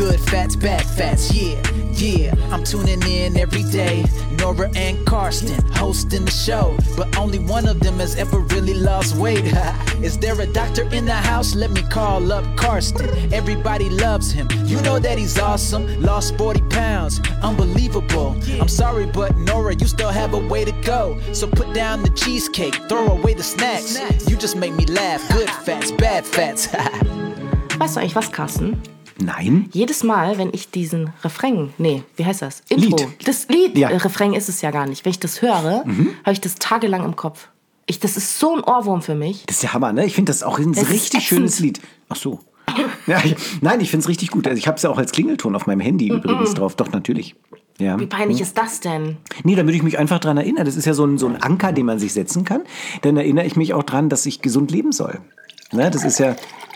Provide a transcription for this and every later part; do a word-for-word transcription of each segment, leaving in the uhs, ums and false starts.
Good fats, bad fats, yeah, yeah. I'm tuning in every day. Nora and Karsten hosting the show, but only one of them has ever really lost weight. Is there a doctor in the house? Let me call up Karsten. Everybody loves him. You know that he's awesome. Lost forty pounds, unbelievable. I'm sorry, but Nora, you still have a way to go. So put down the cheesecake, throw away the snacks. You just make me laugh. Good fats, bad fats. Weißt du eigentlich was, Carsten? Nein. Jedes Mal, wenn ich diesen Refrain, nee, wie heißt das? Intro. Lied. Das Lied, Ja. äh, Refrain ist es ja gar nicht. Wenn ich das höre, mhm. habe ich das tagelang im Kopf. Ich, das ist so ein Ohrwurm für mich. Das ist ja Hammer, ne? Ich finde das auch ein Das ist richtig ätzend. schönes Lied. Ach so. Ja, ich, nein, ich finde es richtig gut. Also ich habe es ja auch als Klingelton auf meinem Handy übrigens drauf. Doch, natürlich. Ja. Wie peinlich ist das denn? Nee, da würde ich mich einfach dran erinnern. Das ist ja so ein, so ein Anker, den man sich setzen kann. Dann erinnere ich mich auch dran, dass ich gesund leben soll. Ne? Das ist ja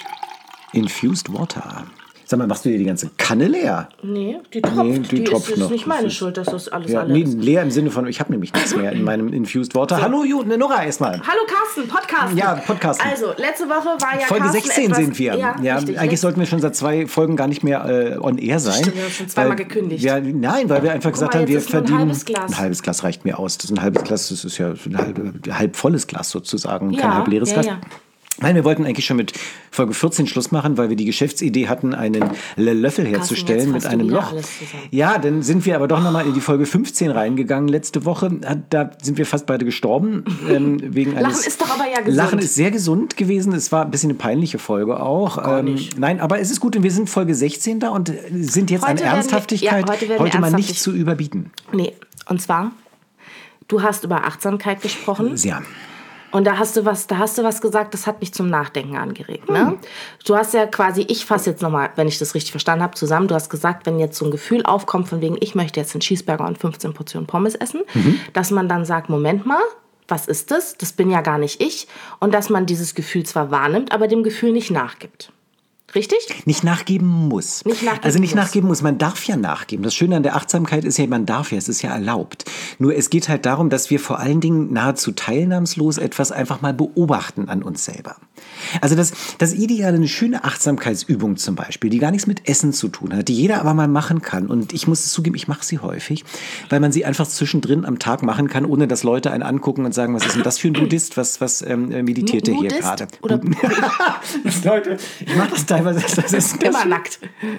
Infused Water. Sag mal, machst du dir die ganze Kanne leer? Nee, die tropft. Nee, die die tropft ist, noch. ist nicht meine Das ist- Schuld, dass das alles Ja, alle nee, ist. leer im Sinne von, ich habe nämlich nichts mehr in meinem Infused Water. Hallo, Ju- Nora erstmal. Hallo Carsten, Podcast. Ja, Podcasten. Also, letzte Woche war ja Folge Carsten sechzehn etwas, sind wir. Ja, Ja, richtig, eigentlich jetzt- sollten wir schon seit zwei Folgen gar nicht mehr äh, on air sein. Stimmt, wir haben schon zweimal Weil gekündigt. Wir, nein, weil wir einfach gesagt mal, haben, wir jetzt ist nur ein verdienen. halbes Glas. Ein halbes Glas reicht mir aus. Das ist ein halbes Glas, das ist ja ein halb, halb volles Glas sozusagen, Ja, kein halb leeres ja, Glas. ja. Nein, wir wollten eigentlich schon mit Folge vierzehn Schluss machen, weil wir die Geschäftsidee hatten, einen Le- Löffel herzustellen jetzt mit fasst du einem wieder Loch. alles zusammen. Ja, dann sind wir aber doch nochmal in die Folge fünfzehn reingegangen letzte Woche. Da sind wir fast beide gestorben. Ähm, wegen Lachen eines ist doch aber ja gesund. Lachen ist sehr gesund gewesen. Es war ein bisschen eine peinliche Folge auch. Gar Ähm, nicht. nein, aber es ist gut. Und wir sind Folge sechzehn da und sind jetzt Heute an werden wir- Ernsthaftigkeit ja, heute werden wir mal nicht ernsthaftig- zu überbieten. Nee, und zwar, du hast über Achtsamkeit gesprochen. Sehr. Und da hast du was, da hast du was gesagt, das hat mich zum Nachdenken angeregt. Ne? Du hast ja quasi, ich fasse jetzt nochmal, wenn ich das richtig verstanden habe, zusammen. Du hast gesagt, wenn jetzt so ein Gefühl aufkommt, von wegen, ich möchte jetzt einen Cheeseburger und fünfzehn Portionen Pommes essen, dass man dann sagt, Moment mal, was ist das? Das bin ja gar nicht ich. Und dass man dieses Gefühl zwar wahrnimmt, aber dem Gefühl nicht nachgibt. Richtig? Nicht nachgeben muss. Nicht nachgeben also nicht muss. nachgeben muss. Man darf ja nachgeben. Das Schöne an der Achtsamkeit ist ja, man darf ja, es ist ja erlaubt. Nur es geht halt darum, dass wir vor allen Dingen nahezu teilnahmslos etwas einfach mal beobachten an uns selber. Also das, das Ideale, eine schöne Achtsamkeitsübung zum Beispiel, die gar nichts mit Essen zu tun hat, die jeder aber mal machen kann. Und ich muss es zugeben, ich mache sie häufig, weil man sie einfach zwischendrin am Tag machen kann, ohne dass Leute einen angucken und sagen, was ist denn das für ein Buddhist, was, was ähm, meditiert der hier Nudist? gerade? Oder Das, Leute, ich mache das teilweise. Das ist das immer nackt.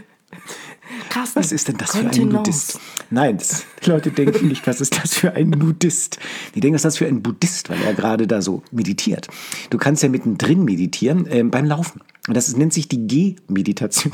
Carsten, Was ist denn das für ein Kontenance. Nudist? Nein, das, die Leute denken nicht, was ist das für ein Nudist? Die denken, was ist das für ein Buddhist, weil er gerade da so meditiert. Du kannst ja mittendrin meditieren ähm, beim Laufen. Und das ist, nennt sich die Gehmeditation.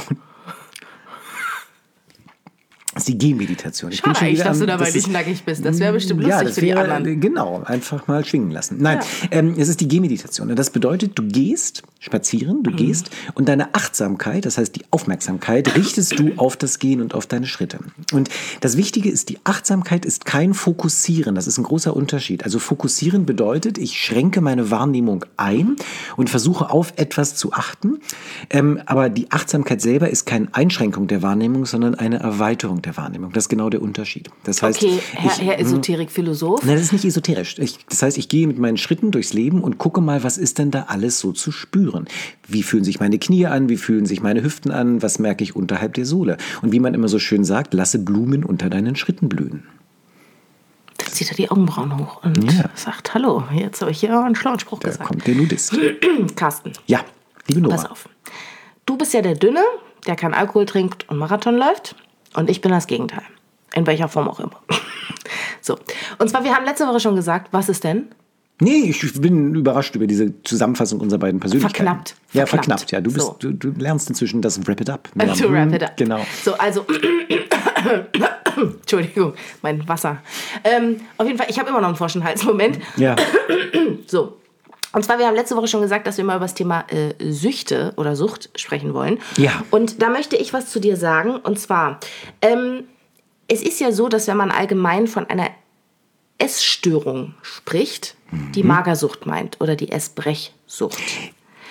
Das ist die Gehmeditation. Ich Schade eigentlich, dass am- du dabei das nicht ist- nackig bist. Das wäre bestimmt ja, lustig das für die wäre, anderen. Genau, einfach mal schwingen lassen. Nein, ähm, es ist die Gehmeditation. Und das bedeutet, du gehst spazieren, du Mhm. gehst und deine Achtsamkeit, das heißt die Aufmerksamkeit, richtest du auf das Gehen und auf deine Schritte. Und das Wichtige ist, die Achtsamkeit ist kein Fokussieren. Das ist ein großer Unterschied. Also Fokussieren bedeutet, ich schränke meine Wahrnehmung ein und versuche auf etwas zu achten. Ähm, aber die Achtsamkeit selber ist keine Einschränkung der Wahrnehmung, sondern eine Erweiterung der Wahrnehmung. Das ist genau der Unterschied. Das heißt, Okay, Herr, ich, Herr Esoterik-Philosoph. Nein, das ist nicht esoterisch. Ich, das heißt, ich gehe mit meinen Schritten durchs Leben und gucke mal, was ist denn da alles so zu spüren? Wie fühlen sich meine Knie an? Wie fühlen sich meine Hüften an? Was merke ich unterhalb der Sohle? Und wie man immer so schön sagt, lasse Blumen unter deinen Schritten blühen. Da zieht er die Augenbrauen hoch und Ja. sagt, hallo, jetzt habe ich hier einen schlauen Spruch Da gesagt. kommt der Nudist. Carsten, Ja, liebe Nora. pass auf. Du bist ja der Dünne, der keinen Alkohol trinkt und Marathon läuft. Und ich bin das Gegenteil. In welcher Form auch immer. So. Und zwar, wir haben letzte Woche schon gesagt, was ist denn? Nee, ich bin überrascht über diese Zusammenfassung unserer beiden Persönlichkeiten. Verknappt. Ja, Verknappt. verknappt. Ja, du, bist, So. du, du lernst inzwischen das Wrap It Up. Ja. To wrap it up. Genau. So, also. Entschuldigung, mein Wasser. Ähm, auf jeden Fall, ich habe immer noch einen forschen Hals. Moment. Ja. So. Und zwar, wir haben letzte Woche schon gesagt, dass wir mal über das Thema äh, Süchte oder Sucht sprechen wollen. Ja. Und da möchte ich was zu dir sagen. Und zwar, ähm, es ist ja so, dass wenn man allgemein von einer Essstörung spricht, die Magersucht meint oder die Essbrechsucht.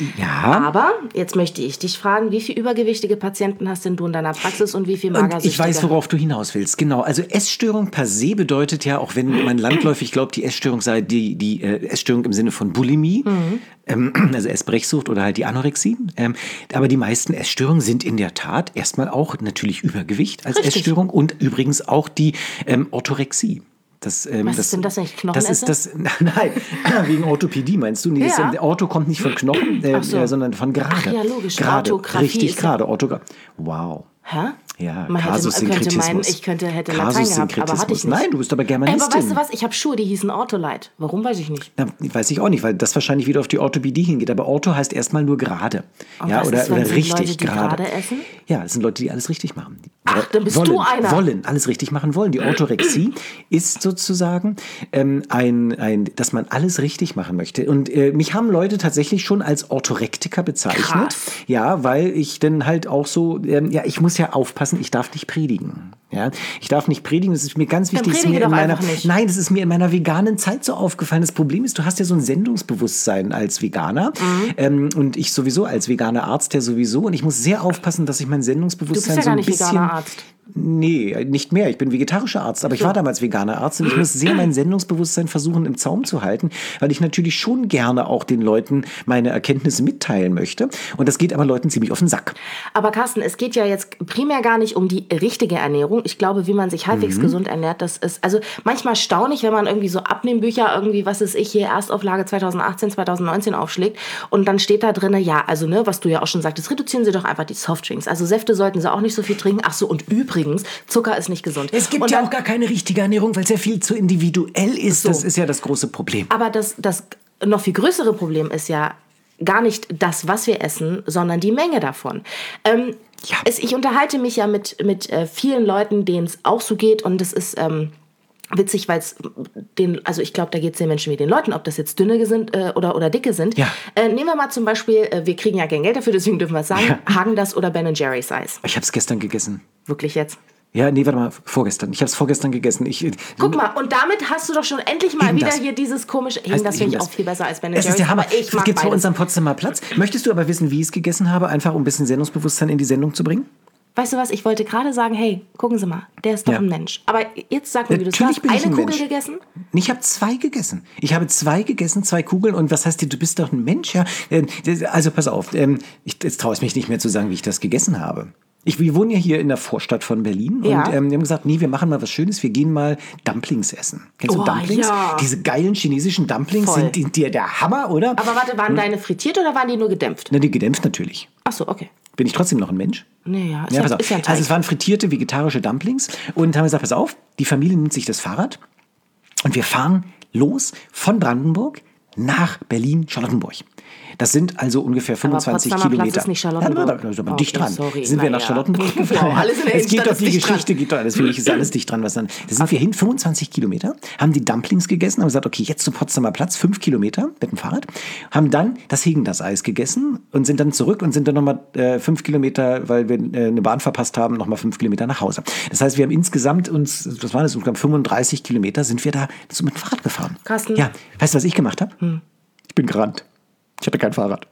Ja. Aber jetzt möchte ich dich fragen, wie viele übergewichtige Patienten hast denn du in deiner Praxis und wie viel Und Magersüchtige? ich weiß, worauf du hinaus willst. Genau. Also Essstörung per se bedeutet ja, auch wenn man landläufig glaubt, die Essstörung sei die, die äh, Essstörung im Sinne von Bulimie, mhm. ähm, also Essbrechsucht oder halt die Anorexie. Ähm, aber die meisten Essstörungen sind in der Tat erstmal auch natürlich Übergewicht als Richtig. Essstörung und übrigens auch die ähm, Orthorexie. Das, ähm, Was das, ist denn das, wenn ich Knochen das ist esse? das, Nein, wegen Orthopädie meinst du? Nee, Ja. das, Ortho kommt nicht von Knochen, äh, so. äh, sondern von gerade. Ach ja, logisch. Gerade, Orthographie richtig ist ja- gerade. Orthogra- wow. Hä? Ja, Man hätte, könnte Kasussynkretismus. meinen, ich könnte, hätte Latein gehabt, aber hatte ich nicht. Nein, du bist aber Ey, Germanistin. aber weißt du was? Ich habe Schuhe, die hießen Ortholite. Warum, weiß ich nicht. Na, weiß ich auch nicht, weil das wahrscheinlich wieder auf die Orthopädie hingeht. Aber Ortho heißt erstmal nur gerade. Und Ja, was oder, ist, wenn oder sie richtig Leute, die gerade. gerade essen? Ja, das sind Leute, die alles richtig machen. Ach, dann bist wollen, du einer. Wollen, alles richtig machen wollen. Die Orthorexie ist sozusagen ähm, ein, ein, dass man alles richtig machen möchte. Und äh, mich haben Leute tatsächlich schon als Orthorektiker bezeichnet. Krass. Ja, weil ich dann halt auch so, ähm, ja, ich muss ja aufpassen, ich darf nicht predigen. Ja, ich darf nicht predigen, das ist mir ganz wichtig. Das ist predige mir in doch meiner, einfach nicht. Nein, das ist mir in meiner veganen Zeit so aufgefallen. Das Problem ist, du hast ja so ein Sendungsbewusstsein als Veganer Mhm. ähm, und ich sowieso als veganer Arzt ja sowieso und ich muss sehr aufpassen, dass ich mein Sendungsbewusstsein Du bist ja so gar ein nicht bisschen... veganer Arzt. Nee, nicht mehr. Ich bin vegetarischer Arzt, aber ich war damals veganer Arzt und ich muss sehr mein Sendungsbewusstsein versuchen im Zaum zu halten, weil ich natürlich schon gerne auch den Leuten meine Erkenntnisse mitteilen möchte und das geht aber Leuten ziemlich auf den Sack. Aber Carsten, es geht ja jetzt primär gar nicht um die richtige Ernährung. Ich glaube, wie man sich halbwegs Mhm. gesund ernährt, das ist also manchmal staunlich, wenn man irgendwie so Abnehmbücher irgendwie, was ist ich hier, Erstauflage zweitausendachtzehn, zweitausendneunzehn aufschlägt und dann steht da drin, ja, also ne, was du ja auch schon sagtest, reduzieren Sie doch einfach die Softdrinks. Also Säfte sollten Sie auch nicht so viel trinken. Ach so, und übrigens, Zucker ist nicht gesund. Es gibt und ja dann, auch gar keine richtige Ernährung, weil es ja viel zu individuell ist. So. Das ist ja das große Problem. Aber das, das noch viel größere Problem ist ja gar nicht das, was wir essen, sondern die Menge davon. Ähm, Ja. es, ich unterhalte mich ja mit, mit äh, vielen Leuten, denen es auch so geht und es ist... Ähm, witzig, weil es den, also ich glaube, da geht es den Menschen wie den Leuten, ob das jetzt dünne sind äh, oder, oder dicke sind. Ja. Äh, nehmen wir mal zum Beispiel, äh, wir kriegen ja kein Geld dafür, deswegen dürfen wir es sagen, Ja. Häagen-Dazs oder Ben and Jerry's Eis. Ich habe es gestern gegessen. Wirklich jetzt. Ja, nee, warte mal, vorgestern. Ich habe es vorgestern gegessen. Ich, Guck mal, und damit hast du doch schon endlich mal wieder Häagen-Dazs. hier dieses komische, Heißt Häagen-Dazs finde ich Häagen-Dazs. auch viel besser als Ben and Es Jerry's, ist der Hammer. aber ich Das mag gibt's vor beides. unserem Potsdamer Platz. Möchtest du aber wissen, wie ich es gegessen habe, einfach um ein bisschen Sendungsbewusstsein in die Sendung zu bringen? Weißt du was, ich wollte gerade sagen, hey, gucken Sie mal, der ist doch Ja. ein Mensch. Aber jetzt sag mir, wie du es Natürlich hast. bin ich Eine ein Kugel Mensch. gegessen? Ich habe zwei gegessen. Ich habe zwei gegessen, zwei Kugeln. Und was heißt, du bist doch ein Mensch? Ja, äh, also pass auf, ähm, ich, jetzt traue ich mich nicht mehr zu sagen, wie ich das gegessen habe. Ich, wir wohnen ja hier in der Vorstadt von Berlin Ja. und ähm, wir haben gesagt, nee, wir machen mal was Schönes, wir gehen mal Dumplings essen. Kennst du Oh, Dumplings? ja. Diese geilen chinesischen Dumplings Voll. sind die, die, der Hammer, oder? Aber warte, waren deine frittiert oder waren die nur gedämpft? Na, die gedämpft natürlich. Ach so, okay. Bin ich trotzdem noch ein Mensch? Nee, ja, ist Ja, ja, pass auf. ist ja ein Teig. Also es waren frittierte vegetarische Dumplings und haben gesagt, pass auf, die Familie nimmt sich das Fahrrad und wir fahren los von Brandenburg nach Berlin-Charlottenburg. Das sind also ungefähr fünfundzwanzig Potsdamer Platz Kilometer. ist nicht Charlottenburg. Ja, da ist aber Okay, dicht dran. sorry, Sind wir na nach ja. Charlottenburg gefahren? Wow, alles in der es geht Innenstadt doch, ist die dicht dran. Geschichte geht doch, das finde ich, ist alles dicht dran. Was dann. Da sind wir hin, fünfundzwanzig Kilometer, haben die Dumplings gegessen, haben gesagt, okay, jetzt zum Potsdamer Platz, fünf Kilometer mit dem Fahrrad, haben dann das Häagen-Dazs-Eis gegessen und sind dann zurück und sind dann nochmal äh, fünf Kilometer, weil wir äh, eine Bahn verpasst haben, nochmal fünf Kilometer nach Hause. Das heißt, wir haben insgesamt uns, was waren das, insgesamt fünfunddreißig Kilometer sind wir da so mit dem Fahrrad gefahren. Carsten. Ja, weißt du, was ich gemacht habe? Hm. Ich bin gerannt. Ich hatte kein Fahrrad.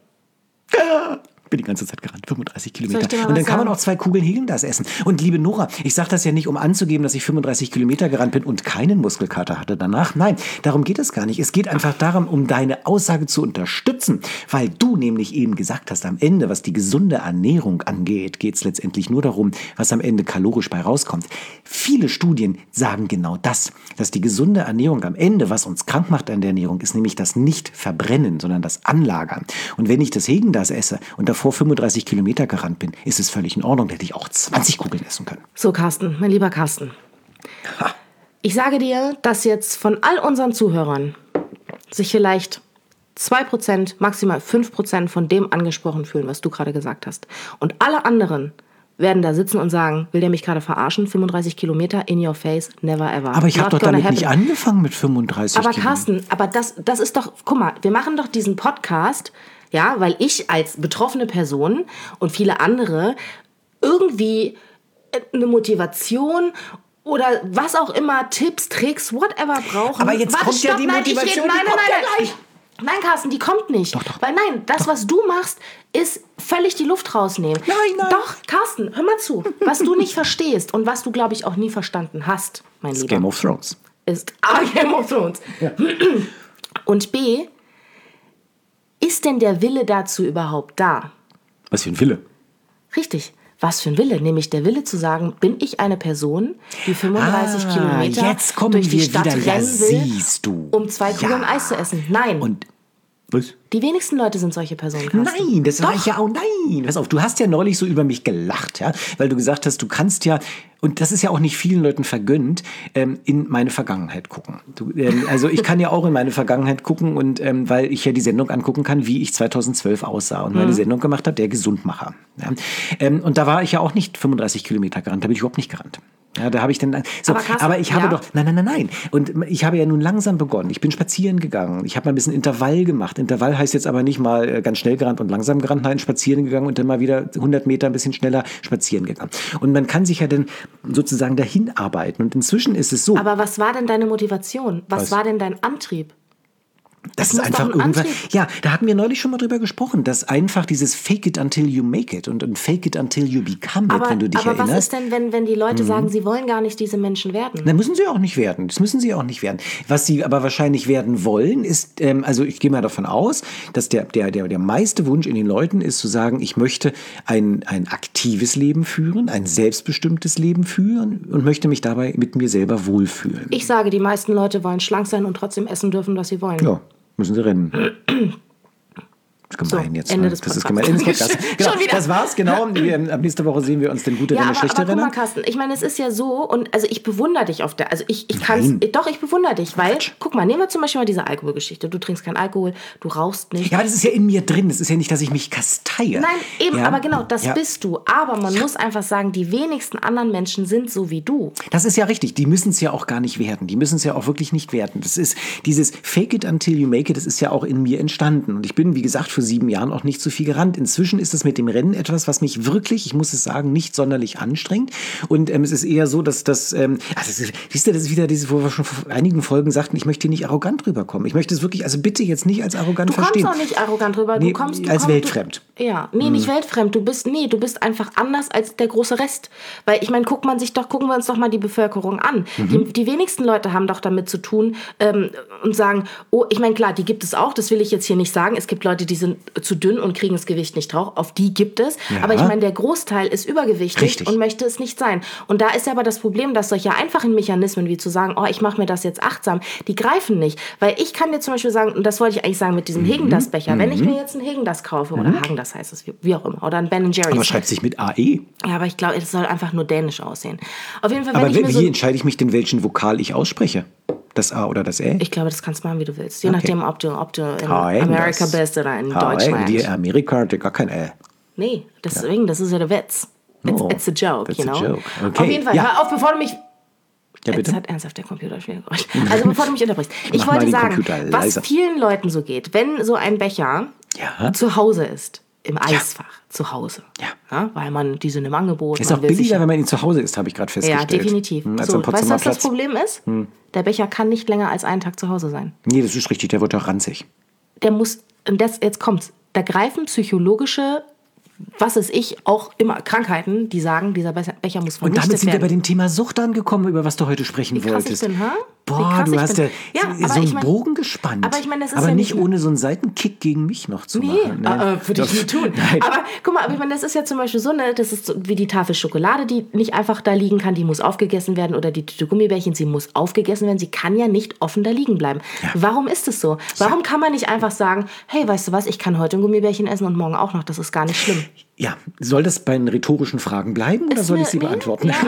Ich bin die ganze Zeit gerannt, fünfunddreißig Kilometer. ich dir mal Und dann was kann man sagen? auch zwei Kugeln Häagen-Dazs essen. Und liebe Nora, ich sage das ja nicht, um anzugeben, dass ich fünfunddreißig Kilometer gerannt bin und keinen Muskelkater hatte danach. Nein, darum geht es gar nicht. Es geht einfach darum, um deine Aussage zu unterstützen, weil du nämlich eben gesagt hast, am Ende, was die gesunde Ernährung angeht, geht es letztendlich nur darum, was am Ende kalorisch bei rauskommt. Viele Studien sagen genau das, dass die gesunde Ernährung am Ende, was uns krank macht an der Ernährung, ist nämlich das Nicht-Verbrennen, sondern das Anlagern. Und wenn ich das Häagen-Dazs esse und davor fünfunddreißig Kilometer gerannt bin, ist es völlig in Ordnung, da hätte ich auch zwanzig Kugeln essen können. So, Carsten, mein lieber Carsten. Ha. Ich sage dir, dass jetzt von all unseren Zuhörern sich vielleicht zwei Prozent, maximal fünf Prozent von dem angesprochen fühlen, was du gerade gesagt hast. Und alle anderen werden da sitzen und sagen, will der mich gerade verarschen? fünfunddreißig Kilometer in your face, never ever. Aber ich habe Not doch damit gonna nicht happen. angefangen mit fünfunddreißig Aber Kilometern. Carsten, aber das, das ist doch, guck mal, wir machen doch diesen Podcast, ja, weil ich als betroffene Person und viele andere irgendwie eine Motivation oder was auch immer, Tipps, Tricks, whatever brauchen. Aber jetzt Warte, kommt ja stopp, die nein, Motivation, Ich red, nein, die nein, kommt nein, ja nein. gleich. Nein, Carsten, die kommt nicht. Doch, doch. Weil nein, das, Doch. was du machst, ist völlig die Luft rausnehmen. Nein, nein. Doch, Carsten, hör mal zu. Was du nicht verstehst und was du, glaube ich, auch nie verstanden hast, mein Das Lieber, Game of Thrones. ist A, Game of Thrones. Ja. Und B, ist denn der Wille dazu überhaupt da? Was für ein Wille. Richtig. Was für ein Wille? Nämlich der Wille zu sagen, bin ich eine Person, die fünfunddreißig Ah, Kilometer jetzt kommen durch die wir Stadt wieder. Ja, rennen will, siehst du. um zwei Kugeln Ja. Eis zu essen? Nein. Und was? Die wenigsten Leute sind solche Personen, Carsten. Nein, das Doch. war ich ja auch. Nein, pass auf, du hast ja neulich so über mich gelacht, ja, weil du gesagt hast, du kannst ja, und das ist ja auch nicht vielen Leuten vergönnt, ähm, in meine Vergangenheit gucken. Du, ähm, also ich kann ja auch in meine Vergangenheit gucken und ähm, weil ich ja die Sendung angucken kann, wie ich zweitausendzwölf aussah und meine Sendung gemacht habe, der Gesundmacher. Ja. Ähm, und da war ich ja auch nicht fünfunddreißig Kilometer gerannt, da bin ich überhaupt nicht gerannt. Ja, da habe ich dann so, Aber Carsten, aber ich habe ja. doch nein, nein, nein, nein. Und ich habe ja nun langsam begonnen. Ich bin spazieren gegangen. Ich habe mal ein bisschen Intervall gemacht. Intervall heißt jetzt aber nicht mal äh, ganz schnell gerannt und langsam gerannt, nein, spazieren gegangen und dann mal wieder hundert Meter ein bisschen schneller spazieren gegangen. Und man kann sich ja dann sozusagen dahin arbeiten. Und inzwischen ist es so. Aber was war denn deine Motivation? Was, Was? war denn dein Antrieb? Das Das ist muss einfach doch ein irgendwann. Antrieb- Ja, da hatten wir neulich schon mal drüber gesprochen, dass einfach dieses Fake it until you make it und, und Fake it until you become it, Aber, wenn du dich aber was erinnerst. ist denn, wenn, wenn die Leute sagen, sie wollen gar nicht diese Menschen werden? Dann müssen sie auch nicht werden. Das müssen sie auch nicht werden. Was sie aber wahrscheinlich werden wollen, ist, ähm, also ich gehe mal davon aus, dass der, der, der, der meiste Wunsch in den Leuten ist zu sagen, ich möchte ein, ein aktives Leben führen, ein selbstbestimmtes Leben führen und möchte mich dabei mit mir selber wohlfühlen. Ich sage, die meisten Leute wollen schlank sein und trotzdem essen dürfen, was sie wollen. Ja, müssen sie rennen. Das ist gemein So, jetzt. Ende ne? des Das ist Podcasts. gemein. Ende des Podcasts. Genau, Schon wieder. das war's, genau. Wir, ab nächste Woche sehen wir uns den gute Ja, Renner, aber, schlechte aber guck mal, Renner. Carsten, ich meine, es ist ja so, und also ich bewundere dich auf der, also ich, ich kann's, Nein. doch, ich bewundere dich, weil, Quatsch. guck mal, nehmen wir zum Beispiel mal diese Alkoholgeschichte. Du trinkst keinen Alkohol, du rauchst nicht. Ja, aber das ist ja in mir drin. Das ist ja nicht, dass ich mich kasteie. Nein, eben, ja? aber genau, das ja. bist du. Aber man muss einfach sagen, die wenigsten anderen Menschen sind so wie du. Das ist ja richtig. Die müssen es ja auch gar nicht werden. Die müssen es ja auch wirklich nicht werden. Das ist dieses Fake it until you make it, das ist ja auch in mir entstanden. Und ich bin, wie gesagt, vor sieben Jahren auch nicht so viel gerannt. Inzwischen ist es mit dem Rennen etwas, was mich wirklich, ich muss es sagen, nicht sonderlich anstrengt. Und ähm, es ist eher so, dass das, ähm, also es ist, siehst du, das ist wieder dieses, wo wir schon vor einigen Folgen sagten, ich möchte hier nicht arrogant rüberkommen. Ich möchte es wirklich, also bitte jetzt nicht als arrogant Du verstehen. kommst auch nicht arrogant rüber. Du Nee, kommst, du als kommst, weltfremd. Du, ja, nee, nicht weltfremd. Du bist, nee, du bist einfach anders als der große Rest. Weil ich meine, guckt man sich doch, gucken wir uns doch mal die Bevölkerung an. Die, die wenigsten Leute haben doch damit zu tun ähm, und sagen, oh, ich meine, klar, die gibt es auch. Das will ich jetzt hier nicht sagen. Es gibt Leute, die sind zu dünn und kriegen das Gewicht nicht drauf. Auf die gibt es. Ja. Aber ich meine, der Großteil ist übergewichtig Richtig. und möchte es nicht sein. Und da ist ja aber das Problem, dass solche einfachen Mechanismen wie zu sagen, oh, ich mache mir das jetzt achtsam, die greifen nicht. Weil ich kann dir zum Beispiel sagen, und das wollte ich eigentlich sagen mit diesem Häagen-Dazs-Becher, wenn ich mir jetzt einen Häagen-Dazs kaufe, oder Häagen-Dazs heißt es, wie, wie auch immer, oder ein Ben and Jerry's. Aber schreibt sich mit A E. Ja, aber ich glaube, es soll einfach nur dänisch aussehen. Auf jeden Fall, wenn Aber ich wie, mir wie so... entscheide ich mich denn, welchen Vokal ich ausspreche? Das A oder das Ä? Ich glaube, das kannst du machen, wie du willst. Je Okay. nachdem, ob du, ob du in Hi, Amerika das- bist oder in Hi, Deutschland. Die Amerika hatte gar kein Ä. Nee, deswegen, das ist ja der Witz. It's, Oh, it's a joke, that's you know. a joke. Okay, Auf jeden Fall, ja. hör auf, bevor du mich... Ja, Jetzt bitte. hat ernsthaft der Computer schwer geräuscht. Also bevor du mich unterbrichst. Ich Mach mal wollte den sagen, Computer was leiser. vielen Leuten so geht, wenn so ein Becher Ja. zu Hause ist, im Eisfach, zu Hause. Ja. Weil man, die sind im Angebot. Ist man auch will billiger, sich- wenn man ihn zu Hause isst, habe ich gerade Ja, festgestellt. definitiv. Hm, als So, am weißt du, Potsdamer was das Platz. Hm. Problem ist? Der Becher kann nicht länger als einen Tag zu Hause sein. Nee, das ist richtig, der wird doch ranzig. Der muss, und das, jetzt kommt's, da greifen psychologische, was ist ich, auch immer Krankheiten, die sagen, dieser Becher Becher muss Und vernichtet damit sind wir werden. bei dem Thema Sucht angekommen, über was du heute sprechen Wie krass wolltest. ich bin, ha? Wie Boah, krass du ich hast bin. ja, Ja, aber so einen ich mein- Bogen gespannt. aber ich meine, das ist aber ja nicht nicht- ohne so einen Seitenkick gegen mich noch zu Nee, machen. Ne? äh, würde ich nie tun. Nein. Aber guck mal, aber ich meine, das ist ja zum Beispiel so, ne, das ist so wie die Tafel Schokolade, die nicht einfach da liegen kann, die muss aufgegessen werden, oder die Tüte Gummibärchen, sie muss aufgegessen werden, sie kann ja nicht offen da liegen bleiben. Warum ist es so? Warum kann man nicht einfach sagen, hey, weißt du was, ich kann heute ein Gummibärchen essen und morgen auch noch, das ist gar nicht schlimm. Ja, soll das bei den rhetorischen Fragen bleiben oder Ist soll ich mir- sie nee, beantworten? ja.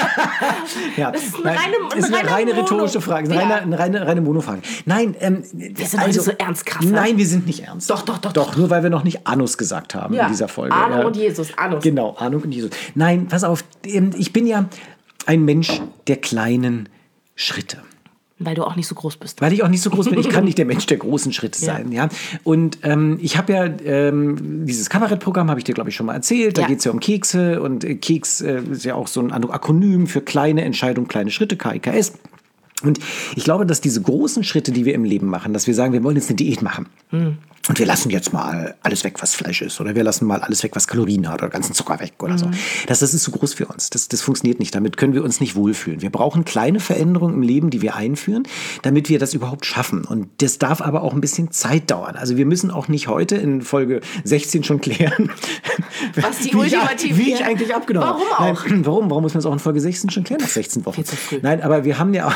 Ja, Das ist eine nein, reine- eine ist eine reine reine Mono- rhetorische Frage, eine Ja. reine, eine reine, reine Monofrage. Nein, ähm, wir sind heute so ernst, krass, ne? Nein, wir sind nicht ernst. Doch, doch, doch, Doch, nur weil wir noch nicht Anus gesagt haben Ja. in dieser Folge. Ahnung Ja. und Jesus, Anus. Genau, Ahnung und Jesus. Nein, pass auf, ähm, ich bin ja ein Mensch der kleinen Schritte. Weil du auch nicht so groß bist. Weil ich auch nicht so groß bin, ich kann nicht der Mensch der großen Schritte Ja. sein. Ja. Und ähm, ich habe ja ähm, dieses Kabarettprogramm, habe ich dir, glaube ich, schon mal erzählt. Da Ja. geht es ja um Kekse und äh, Keks äh, ist ja auch so ein Akronym für kleine Entscheidungen, kleine Schritte, K I K S. Und ich glaube, dass diese großen Schritte, die wir im Leben machen, dass wir sagen, wir wollen jetzt eine Diät machen. Mhm. Und wir lassen jetzt mal alles weg, was Fleisch ist. Oder wir lassen mal alles weg, was Kalorien hat. Oder ganzen Zucker weg oder mhm. so. Das, das ist zu groß für uns. Das, das funktioniert nicht. Damit können wir uns nicht wohlfühlen. Wir brauchen kleine Veränderungen im Leben, die wir einführen, damit wir das überhaupt schaffen. Und das darf aber auch ein bisschen Zeit dauern. Also wir müssen auch nicht heute in Folge sechzehn schon klären, was die wie, ultimative ich, wie ich eigentlich abgenommen habe. Warum auch? Nein, warum? Warum muss man es auch in Folge sechzehn schon klären? Nach sechzehn Wochen. Viel zu früh. Nein, aber wir haben ja auch,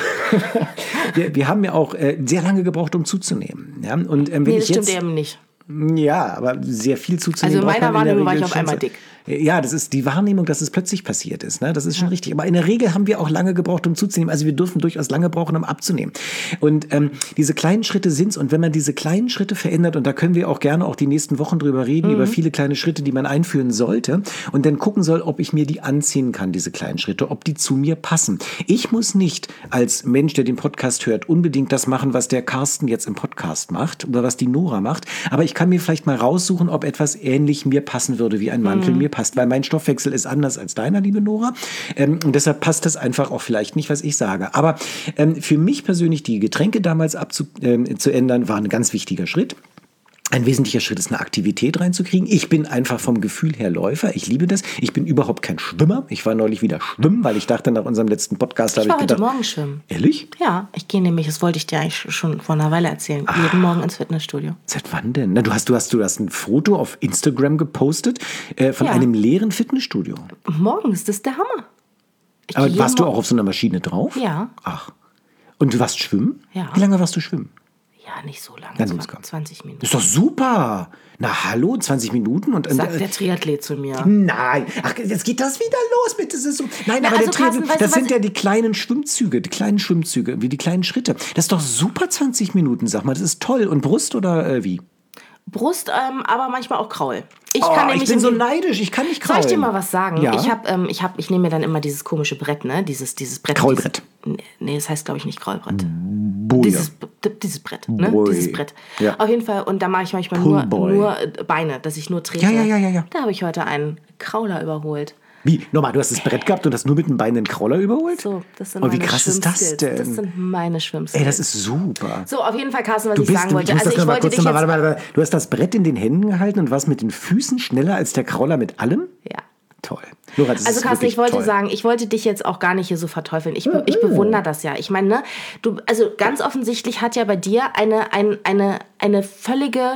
wir, wir haben ja auch äh, sehr lange gebraucht, um zuzunehmen. Ja? Und, ähm, wenn nee, das ich stimmt jetzt, eben nicht. Ja, aber sehr viel zuzunehmen. Also in meiner Wahrnehmung war ich auf einmal so. dick. Ja, das ist die Wahrnehmung, dass es plötzlich passiert ist. Ne? Das ist schon ja. richtig. Aber in der Regel haben wir auch lange gebraucht, um zuzunehmen. Also wir dürfen durchaus lange brauchen, um abzunehmen. Und ähm, diese kleinen Schritte sind's. Und wenn man diese kleinen Schritte verändert, und da können wir auch gerne auch die nächsten Wochen drüber reden, mhm. über viele kleine Schritte, die man einführen sollte, und dann gucken soll, ob ich mir die anziehen kann, diese kleinen Schritte, ob die zu mir passen. Ich muss nicht als Mensch, der den Podcast hört, unbedingt das machen, was der Carsten jetzt im Podcast macht oder was die Nora macht. Aber ich kann mir vielleicht mal raussuchen, ob etwas ähnlich mir passen würde, wie ein Mantel mhm. mir passt. Weil mein Stoffwechsel ist anders als deiner, liebe Nora. Ähm, und deshalb passt das einfach auch vielleicht nicht, was ich sage. Aber ähm, für mich persönlich, die Getränke damals abzu, ähm, zu ändern, war ein ganz wichtiger Schritt. Ein wesentlicher Schritt ist, eine Aktivität reinzukriegen. Ich bin einfach vom Gefühl her Läufer. Ich liebe das. Ich bin überhaupt kein Schwimmer. Ich war neulich wieder schwimmen, weil ich dachte, nach unserem letzten Podcast habe ich gedacht... Ich war heute Morgen schwimmen. Ehrlich? Ja, ich gehe nämlich, das wollte ich dir eigentlich schon vor einer Weile erzählen, ah, jeden Morgen ins Fitnessstudio. Seit wann denn? Na, du, hast, du, hast, du hast ein Foto auf Instagram gepostet äh, von ja. einem leeren Fitnessstudio. Morgens, das ist der Hammer. Ich Aber warst du auch auf so einer Maschine drauf? Ja. Ach. Und du warst schwimmen? Ja. Wie lange warst du schwimmen? Ja, nicht so lange, Dann zwanzig Minuten. Das ist doch super. Na hallo, zwanzig Minuten? Und, Sagt äh, der Triathlet zu mir. Nein, ach, jetzt geht das wieder los mit das ist so. Nein, Na, aber also der Triathlet, Carsten, weißt das du, sind was- ja die kleinen Schwimmzüge, die kleinen Schwimmzüge, wie die kleinen Schritte. Das ist doch super, zwanzig Minuten, sag mal, das ist toll. Und Brust oder äh, wie? Brust, ähm, aber manchmal auch Kraul. Ich, Oh, kann ich nämlich bin so irgendwie- neidisch, ich kann nicht Soll kraulen. ich dir mal was sagen? Ja. Ich habe, ähm, ich habe, ich nehme mir dann immer dieses komische Brett, ne? Dieses, dieses Brett. Kraulbrett. Dieses, nee, das heißt, glaube ich, nicht Kraulbrett. Boja. Dieses, dieses Brett, ne? Boy. Dieses Brett. Ja. Auf jeden Fall. Und da mache ich manchmal nur, Pullboy. nur Beine, dass ich nur trete. Ja, ja, ja, ja, ja. Da habe ich heute einen Krauler überholt. Wie? Nochmal, du hast das Brett gehabt und hast nur mit den Beinen den Krauler überholt? So, das sind Oh, wie meine krass ist das Schwimmskills. denn? Das sind meine Schwimmskills. Ey, das ist super. So, auf jeden Fall, Carsten, was Du ich bist, sagen du, wollte. ich muss Also das ich noch mal wollte kurz dich noch mal, jetzt... warte, warte, warte. Du hast das Brett in den Händen gehalten und warst mit den Füßen schneller als der Krauler mit allem? Ja. Toll. Nora, das Also ist Carsten, wirklich ich wollte toll. sagen, ich wollte dich jetzt auch gar nicht hier so verteufeln. Ich, be- ich bewundere das ja. Ich meine, ne, du, also ganz offensichtlich hat ja bei dir eine, ein, eine, eine völlige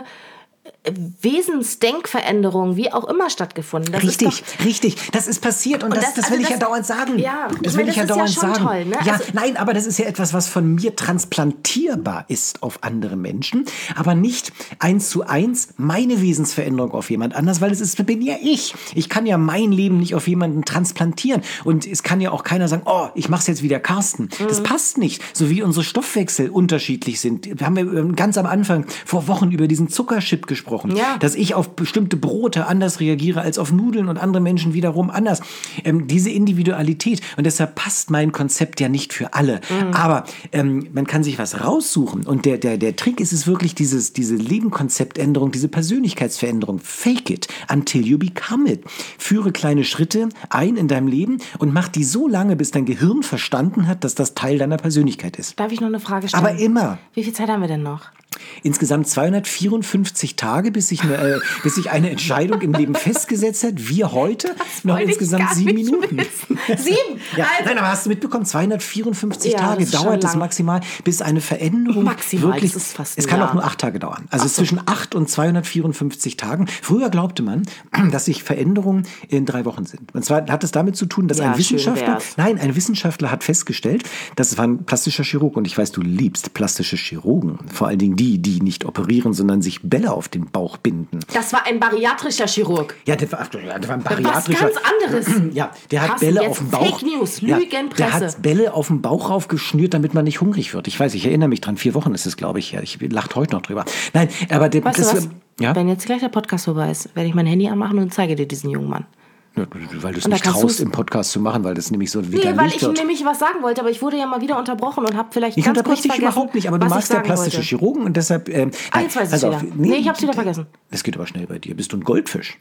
Wesensdenkveränderung, wie auch immer, stattgefunden. Das Richtig, ist doch, richtig. Das ist passiert und, Und das, das- das also will ich das- ja dauernd sagen. ja, ich das will meine, ich ja das ist ja dauernd schon sagen. toll, ne? Ja, Also- nein, aber das ist ja etwas, was von mir transplantierbar ist auf andere Menschen, aber nicht eins zu eins meine Wesensveränderung auf jemand anders, weil es ist, bin ja ich. Ich kann ja mein Leben nicht auf jemanden transplantieren und es kann ja auch keiner sagen, oh, ich mach's jetzt wie der Carsten. Das Mhm. passt nicht. So wie unsere Stoffwechsel unterschiedlich sind. Wir haben ja ähm, ganz am Anfang vor Wochen über diesen Zuckerchip gesprochen, Ja. dass ich auf bestimmte Brote anders reagiere als auf Nudeln und andere Menschen wiederum anders. Ähm, diese Individualität. Und deshalb passt mein Konzept ja nicht für alle. Mhm. Aber ähm, man kann sich was raussuchen. Und der, der, der Trick ist es wirklich, dieses, diese Lebenkonzeptänderung, diese Persönlichkeitsveränderung. Fake it until you become it. Führe kleine Schritte ein in deinem Leben und mach die so lange, bis dein Gehirn verstanden hat, dass das Teil deiner Persönlichkeit ist. darf ich noch eine Frage stellen? Aber immer. Wie viel Zeit haben wir denn noch? Insgesamt zweihundertvierundfünfzig Tage, bis sich eine, äh, bis sich eine Entscheidung im Leben festgesetzt hat. Wir heute noch wollte ich insgesamt gar sieben nicht Minuten. wissen. Sieben? Ja, Also- nein, aber hast du mitbekommen, zweihundertvierundfünfzig Ja, Tage das ist schon dauert es lang. maximal, bis eine Veränderung Maximal, wirklich... das ist fast es ein kann Jahr. auch nur acht Tage dauern. Also zwischen acht und zweihundertvierundfünfzig Tagen. Früher glaubte man, dass sich Veränderungen in drei Wochen sind. Und zwar hat es damit zu tun, dass Ja, ein schön Wissenschaftler... wär's. Nein, ein Wissenschaftler hat festgestellt, das war ein plastischer Chirurg und ich weiß, du liebst plastische Chirurgen. Vor allen Dingen die, die nicht operieren, sondern sich Bälle auf den Bauch binden. Das war ein bariatrischer Chirurg. Ja, der war, ach, ja, der war ein Was bariatrischer. ganz anderes. Ja, der hat Carsten, Bälle jetzt auf dem Bauch. Fake News, ja, Lügenpresse. Der hat Bälle auf dem Bauch raufgeschnürt, damit man nicht hungrig wird. Ich weiß, ich erinnere mich dran. Vier Wochen ist es, glaube ich. Ja, ich lacht heute noch drüber. Nein, aber der, Weißt das, du was? ja, Wenn jetzt gleich der Podcast vorbei ist, werde ich mein Handy anmachen und zeige dir diesen jungen Mann. ja, weil du es Und da nicht kannst traust, du's- im Podcast zu machen, weil das nämlich so Nee, wieder weil Licht ich wird. nämlich was sagen wollte, aber ich wurde ja mal wieder unterbrochen und habe vielleicht Ich ganz kurz unterbreche dich vergessen, überhaupt nicht, aber du was ich magst ja sagen plastische wollte. Chirurgen und deshalb... Ähm, Ah, jetzt weiß ich's pass auf, wieder. Nee, ich hab's wieder vergessen. Das geht aber schnell bei dir. Bist du ein Goldfisch?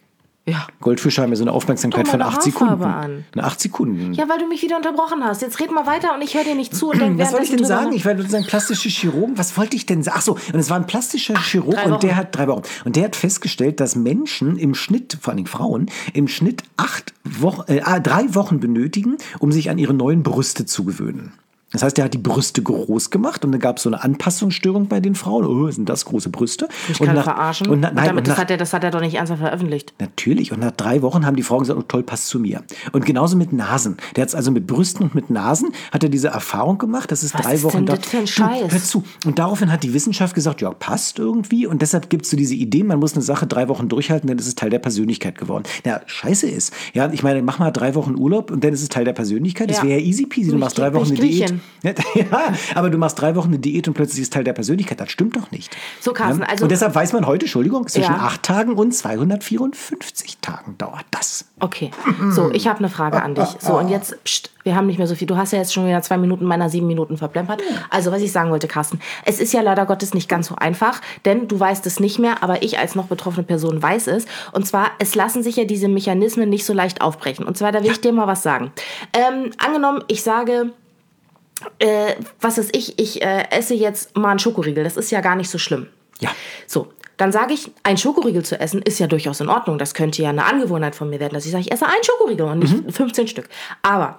Ja. Goldfische haben ja so eine Aufmerksamkeit Guck mal von eine acht Haarfarbe Sekunden. an. Na, acht Sekunden. Ja, weil du mich wieder unterbrochen hast. Jetzt red mal weiter und ich höre dir nicht zu und denke, Was wollte ich denn drüber sagen? nach- Ich war sozusagen plastische Chirurgen. Was wollte ich denn sagen? Ach so, und es war ein plastischer Chirurg drei und der Wochen. hat drei Wochen. Und der hat festgestellt, dass Menschen im Schnitt, vor allem Frauen, im Schnitt acht Wochen, äh, drei Wochen benötigen, um sich an ihre neuen Brüste zu gewöhnen. Das heißt, er hat die Brüste groß gemacht und dann gab es so eine Anpassungsstörung bei den Frauen. Oh, sind das große Brüste? Ich und kann nach, verarschen. Und, na, Und nein, damit, und das, nach, hat er, das hat er doch nicht ernsthaft veröffentlicht. Natürlich. Und nach drei Wochen haben die Frauen gesagt, oh toll, passt zu mir. Und genauso mit Nasen. Der hat es also mit Brüsten und mit Nasen, hat er diese Erfahrung gemacht, dass es Was drei ist Wochen denn dauert. das für ein Du, Scheiß? hör zu. Und daraufhin hat die Wissenschaft gesagt, ja, passt irgendwie. Und deshalb gibt es so diese Idee, man muss eine Sache drei Wochen durchhalten, dann ist es Teil der Persönlichkeit geworden. Ja, scheiße ist. Ja, ich meine, mach mal drei Wochen Urlaub und dann ist es Teil der Persönlichkeit. Das Ja. wäre ja easy peasy. Du Nicht- machst drei Wochen eine nicht Diät. Ja, aber du machst drei Wochen eine Diät und plötzlich ist Teil der Persönlichkeit. Das stimmt doch nicht. So, Carsten, Ja? also- Und deshalb weiß man heute, Entschuldigung, zwischen Ja. acht Tagen und zweihundertvierundfünfzig Tagen dauert das. Okay, so, ich habe eine Frage an dich. So, und jetzt, pst, wir haben nicht mehr so viel. Du hast ja jetzt schon wieder zwei Minuten meiner sieben Minuten verplempert. Also, was ich sagen wollte, Carsten, es ist ja leider Gottes nicht ganz so einfach, denn du weißt es nicht mehr, aber ich als noch betroffene Person weiß es. Und zwar, es lassen sich ja diese Mechanismen nicht so leicht aufbrechen. Und zwar, da will ich dir mal was sagen. Ähm, angenommen, ich sage... Äh, was ist ich? Ich äh, esse jetzt mal einen Schokoriegel. Das ist ja gar nicht so schlimm. Ja. So, dann sage ich, ein Schokoriegel zu essen ist ja durchaus in Ordnung. Das könnte ja eine Angewohnheit von mir werden, dass ich sage, ich esse einen Schokoriegel und nicht fünfzehn Stück. Aber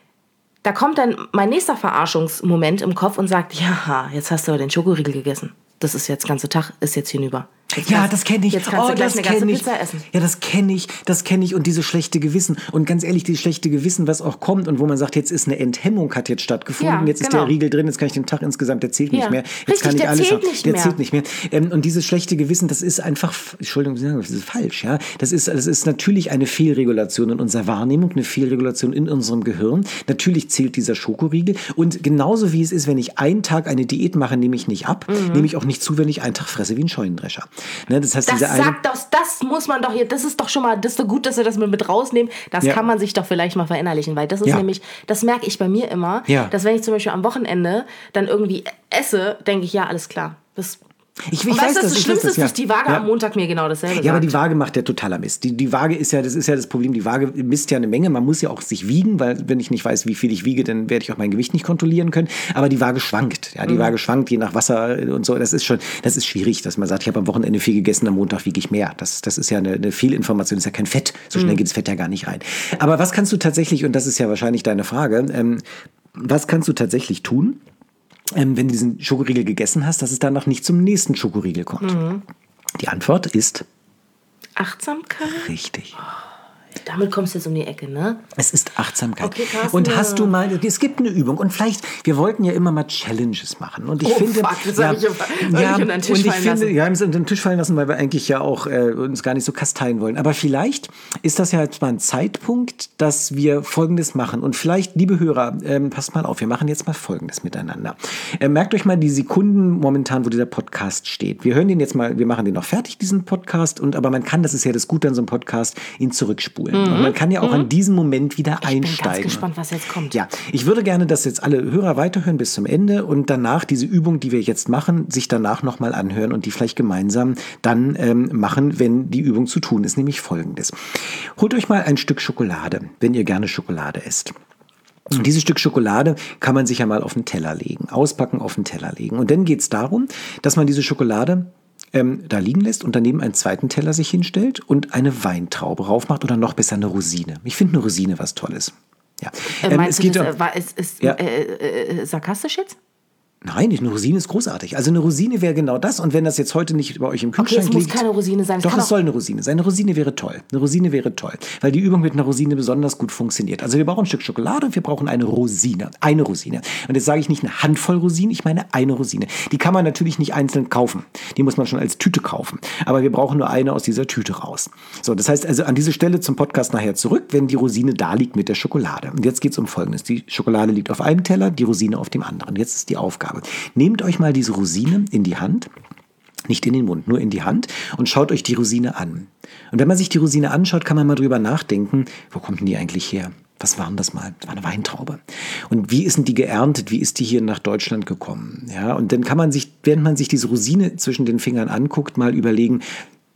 da kommt dann mein nächster Verarschungsmoment im Kopf und sagt, ja, jetzt hast du aber den Schokoriegel gegessen. Das ist jetzt der ganze Tag, ist jetzt hinüber. Jetzt Ja, kannst- das kenne ich. Jetzt kannst oh, du gleich das eine ganze kenne ich. Pizza essen. Ja, das kenne ich, das kenne ich und diese schlechte Gewissen. Und ganz ehrlich, dieses schlechte Gewissen, was auch kommt und wo man sagt, jetzt ist eine Enthemmung, hat jetzt stattgefunden, Ja, jetzt ist genau. der Riegel drin, jetzt kann ich den Tag insgesamt, der zählt nicht Ja. mehr. Jetzt Richtig, kann ich der alles zählt haben. nicht der mehr. zählt nicht mehr. Ähm, und dieses schlechte Gewissen, das ist einfach, Entschuldigung, das ist falsch. Ja, das ist, das ist natürlich eine Fehlregulation in unserer Wahrnehmung, eine Fehlregulation in unserem Gehirn. Natürlich zählt dieser Schokoriegel und genauso wie es ist, wenn ich einen Tag eine Diät mache, nehme ich nicht ab, Mhm. nehme ich auch nicht zu, wenn ich einen Tag fresse wie ein Scheunendrescher. Ne, das heißt, Das diese eine, sagt das, das muss man doch hier, das ist doch schon mal, das ist doch gut, dass wir das mal mit rausnehmen. Das Ja. kann man sich doch vielleicht mal verinnerlichen, weil das ist Ja. nämlich, das merke ich bei mir immer, Ja. dass wenn ich zum Beispiel am Wochenende dann irgendwie esse, denke ich, ja, alles klar. Das, Ich, ich und weiß weißt du, das, das ich Schlimmste weiß ist, das, dass ja. die Waage Ja. am Montag mir genau dasselbe Ja, aber sagt. die Waage macht ja totaler Mist. Die, die Waage ist ja, das ist ja das Problem, die Waage misst ja eine Menge. Man muss ja auch sich wiegen, weil wenn ich nicht weiß, wie viel ich wiege, dann werde ich auch mein Gewicht nicht kontrollieren können. Aber die Waage schwankt. Ja, die Mhm. Waage schwankt je nach Wasser und so. Das ist schon, das ist schwierig, dass man sagt, ich habe am Wochenende viel gegessen, am Montag wiege ich mehr. Das, das ist ja eine, eine Fehlinformation, das ist ja kein Fett. So schnell Mhm. geht das Fett ja gar nicht rein. Aber was kannst du tatsächlich, und das ist ja wahrscheinlich deine Frage, ähm, was kannst du tatsächlich tun, ähm, wenn du diesen Schokoriegel gegessen hast, dass es danach nicht zum nächsten Schokoriegel kommt? Mhm. Die Antwort ist Achtsamkeit? richtig. Damit kommst du jetzt um die Ecke, ne? Es ist Achtsamkeit. Okay, Carsten, und ja. hast du mal, es gibt eine Übung und vielleicht, wir wollten ja immer mal Challenges machen und ich Oh, finde, fuck, das ja, hab ich aber völlig ja, unter den Tisch und ich fallen finde, lassen. ja, wir haben es unter den Tisch fallen lassen, weil wir eigentlich ja auch äh, uns gar nicht so kasteien wollen. Aber vielleicht ist das ja jetzt mal ein Zeitpunkt, dass wir Folgendes machen und vielleicht, liebe Hörer, ähm, passt mal auf, wir machen jetzt mal Folgendes miteinander. Äh, merkt euch mal die Sekunden momentan, wo dieser Podcast steht. Wir hören den jetzt mal, wir machen den noch fertig, diesen Podcast, und aber man kann, das ist ja das Gute an so einem Podcast, ihn zurückspulen. Und man kann ja auch an diesem Moment wieder Ich bin einsteigen. ganz gespannt, was jetzt kommt. Ja, ich würde gerne, dass jetzt alle Hörer weiterhören bis zum Ende und danach diese Übung, die wir jetzt machen, sich danach nochmal anhören und die vielleicht gemeinsam dann ähm, machen, wenn die Übung zu tun ist, nämlich Folgendes. Holt euch mal ein Stück Schokolade, wenn ihr gerne Schokolade esst. Und dieses Stück Schokolade kann man sich ja mal auf den Teller legen, auspacken, auf den Teller legen. Und dann geht es darum, dass man diese Schokolade ähm, da liegen lässt und daneben einen zweiten Teller sich hinstellt und eine Weintraube raufmacht oder noch besser eine Rosine. Ich finde eine Rosine was Tolles. Ja. Äh, Ähm, meinst es du, geht das doch- äh, war, ist, ist Ja. äh, äh, äh, sarkastisch jetzt? Nein, eine Rosine ist großartig. Also eine Rosine wäre genau das. Und wenn das jetzt heute nicht bei euch im Okay, Kühlschrank es muss liegt, keine Rosine sein. Es doch, kann es auch- soll eine Rosine sein. Eine Rosine wäre toll. Eine Rosine wäre toll, weil die Übung mit einer Rosine besonders gut funktioniert. Also wir brauchen ein Stück Schokolade und wir brauchen eine Rosine. Eine Rosine. Und jetzt sage ich nicht eine Handvoll Rosinen, ich meine eine Rosine. Die kann man natürlich nicht einzeln kaufen. Die muss man schon als Tüte kaufen. Aber wir brauchen nur eine aus dieser Tüte raus. So, das heißt also an diese Stelle zum Podcast nachher zurück, wenn die Rosine da liegt mit der Schokolade. Und jetzt geht es um Folgendes. Die Schokolade liegt auf einem Teller, die Rosine auf dem anderen. Jetzt ist die Aufgabe. Nehmt euch mal diese Rosine in die Hand, nicht in den Mund, nur in die Hand und schaut euch die Rosine an. Und wenn man sich die Rosine anschaut, kann man mal drüber nachdenken, wo kommt denn die eigentlich her? Was war denn das mal? Das war eine Weintraube. Und wie ist denn die geerntet? Wie ist die hier nach Deutschland gekommen? Ja, und dann kann man sich, während man sich diese Rosine zwischen den Fingern anguckt, mal überlegen,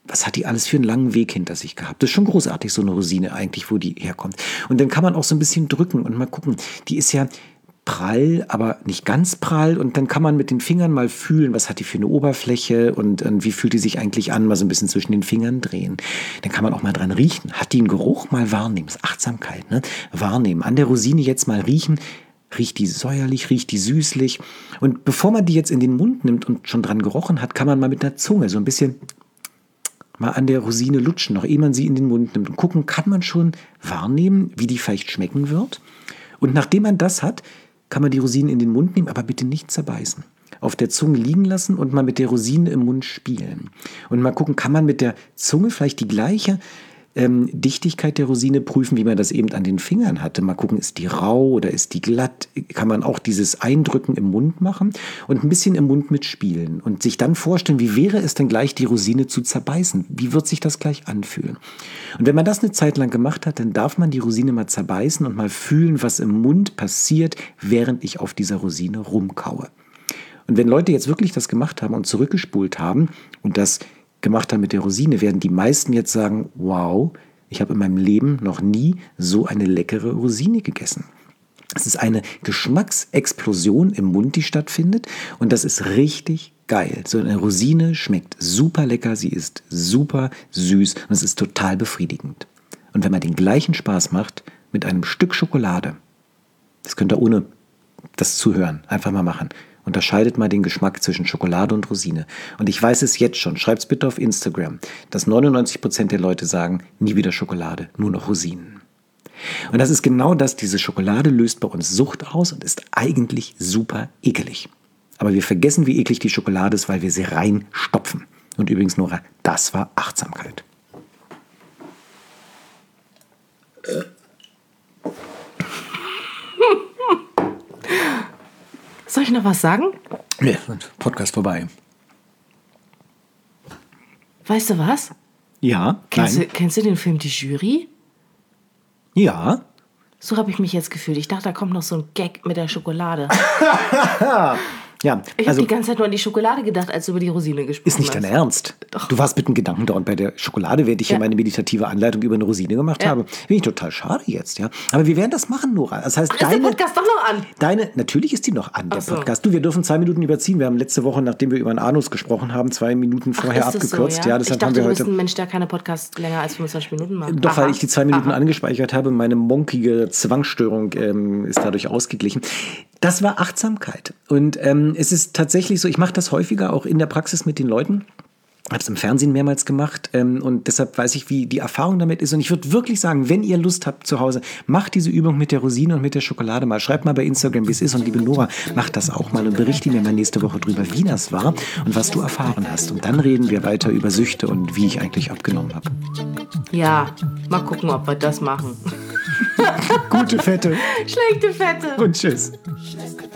was hat die alles für einen langen Weg hinter sich gehabt? Das ist schon großartig, so eine Rosine eigentlich, wo die herkommt. Und dann kann man auch so ein bisschen drücken und mal gucken. Die ist ja prall, aber nicht ganz prall. Und dann kann man mit den Fingern mal fühlen, was hat die für eine Oberfläche und, und wie fühlt die sich eigentlich an, mal so ein bisschen zwischen den Fingern drehen. Dann kann man auch mal dran riechen. Hat die einen Geruch? Mal wahrnehmen. Das ist Achtsamkeit, ne? Wahrnehmen. An der Rosine jetzt mal riechen. Riecht die säuerlich, riecht die süßlich. Und bevor man die jetzt in den Mund nimmt und schon dran gerochen hat, kann man mal mit der Zunge so ein bisschen mal an der Rosine lutschen, noch ehe man sie in den Mund nimmt. Und gucken, kann man schon wahrnehmen, wie die vielleicht schmecken wird. Und nachdem man das hat, kann man die Rosinen in den Mund nehmen, aber bitte nicht zerbeißen. Auf der Zunge liegen lassen und mal mit der Rosine im Mund spielen. Und mal gucken, kann man mit der Zunge vielleicht die gleiche ähm, Dichtigkeit der Rosine prüfen, wie man das eben an den Fingern hatte. Mal gucken, ist die rau oder ist die glatt? Kann man auch dieses Eindrücken im Mund machen und ein bisschen im Mund mitspielen. Und sich dann vorstellen, wie wäre es denn gleich, die Rosine zu zerbeißen? Wie wird sich das gleich anfühlen? Und wenn man das eine Zeit lang gemacht hat, dann darf man die Rosine mal zerbeißen und mal fühlen, was im Mund passiert, während ich auf dieser Rosine rumkaue. Und wenn Leute jetzt wirklich das gemacht haben und zurückgespult haben und das gemacht haben mit der Rosine, werden die meisten jetzt sagen, wow, ich habe in meinem Leben noch nie so eine leckere Rosine gegessen. Es ist eine Geschmacksexplosion im Mund, die stattfindet und das ist richtig geil. So eine Rosine schmeckt super lecker, sie ist super süß und es ist total befriedigend. Und wenn man den gleichen Spaß macht mit einem Stück Schokolade, das könnt ihr ohne das zu hören einfach mal machen, unterscheidet mal den Geschmack zwischen Schokolade und Rosine. Und ich weiß es jetzt schon, schreibt es bitte auf Instagram, dass neunundneunzig Prozent der Leute sagen, nie wieder Schokolade, nur noch Rosinen. Und das ist genau das, diese Schokolade löst bei uns Sucht aus und ist eigentlich super ekelig. Aber wir vergessen, wie eklig die Schokolade ist, weil wir sie reinstopfen. Und übrigens, Nora, das war Achtsamkeit. Soll ich noch was sagen? Nee, Podcast vorbei. Weißt du was? Ja, Kennst du, nein. kennst du den Film Die Jury? Ja. So habe ich mich jetzt gefühlt. Ich dachte, da kommt noch so ein Gag mit der Schokolade. Ja, Ich also habe die ganze Zeit nur an die Schokolade gedacht, als du über die Rosine gesprochen ist nicht hast. dein Ernst. Doch. Du warst mit dem Gedanken dauernd bei der Schokolade, während ich Ja. hier meine meditative Anleitung über eine Rosine gemacht Ja. habe. Finde ich total schade jetzt, ja. Aber wir werden das machen, Nora. Das heißt, Ach, ist der deine, Podcast doch noch an? deine, natürlich ist die noch an, der Ach so. Podcast. Du, wir dürfen zwei Minuten überziehen. Wir haben letzte Woche, nachdem wir über den Anus gesprochen haben, zwei Minuten vorher Ach, ist das abgekürzt. So, ja? deshalb ich dachte, haben wir du bist heute. ein Mensch, der keine Podcasts länger als fünfundzwanzig Minuten macht. Doch, Aha. weil ich die zwei Minuten Aha. angespeichert habe, meine monkige Zwangsstörung ähm, ist dadurch ausgeglichen. Das war Achtsamkeit. Und ähm, es ist tatsächlich so, ich mache das häufiger auch in der Praxis mit den Leuten. Habe es im Fernsehen mehrmals gemacht ähm, und deshalb weiß ich, wie die Erfahrung damit ist. Und ich würde wirklich sagen, wenn ihr Lust habt zu Hause, macht diese Übung mit der Rosine und mit der Schokolade mal. Schreibt mal bei Instagram, wie es ist. Und liebe Nora, macht das auch mal und berichte mir mal nächste Woche drüber, wie das war und was du erfahren hast. Und dann reden wir weiter über Süchte und wie ich eigentlich abgenommen habe. Ja, mal gucken, ob wir das machen. Gute Fette Schlechte Fette. und tschüss. Schlechte